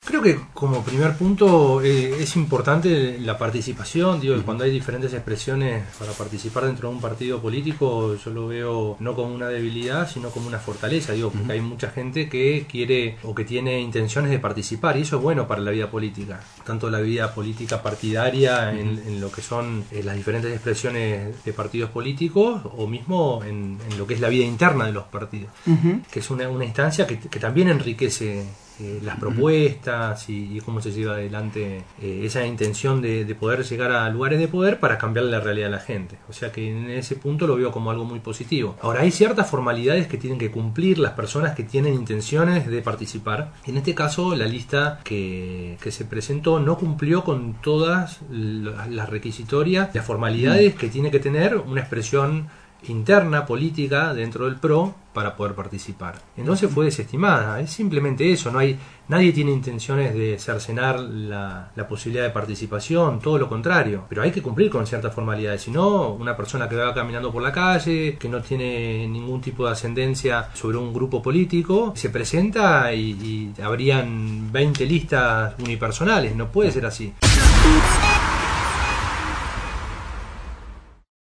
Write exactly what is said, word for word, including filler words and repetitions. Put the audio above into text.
Creo que como primer punto eh, es importante la participación, digo, uh-huh. Cuando hay diferentes expresiones para participar dentro de un partido político, yo lo veo no como una debilidad, sino como una fortaleza, digo, porque uh-huh. hay mucha gente que quiere o que tiene intenciones de participar, y eso es bueno para la vida política, tanto la vida política partidaria uh-huh. en, en lo que son eh, las diferentes expresiones de partidos políticos, o mismo en, en lo que es la vida interna de los partidos, uh-huh. que es una, una instancia que, que también enriquece Eh, las propuestas y, y cómo se lleva adelante eh, esa intención de, de poder llegar a lugares de poder para cambiarle la realidad a la gente. O sea que en ese punto lo veo como algo muy positivo. Ahora, hay ciertas formalidades que tienen que cumplir las personas que tienen intenciones de participar. En este caso, la lista que, que se presentó no cumplió con todas las requisitorias, las formalidades que tiene que tener una expresión interna, política, dentro del P R O para poder participar. Entonces fue desestimada. Es simplemente eso. No hay, nadie tiene intenciones de cercenar la, la posibilidad de participación, todo lo contrario. Pero hay que cumplir con ciertas formalidades. Si no, una persona que va caminando por la calle, que no tiene ningún tipo de ascendencia sobre un grupo político, se presenta y, y habrían veinte listas unipersonales. No puede ser así.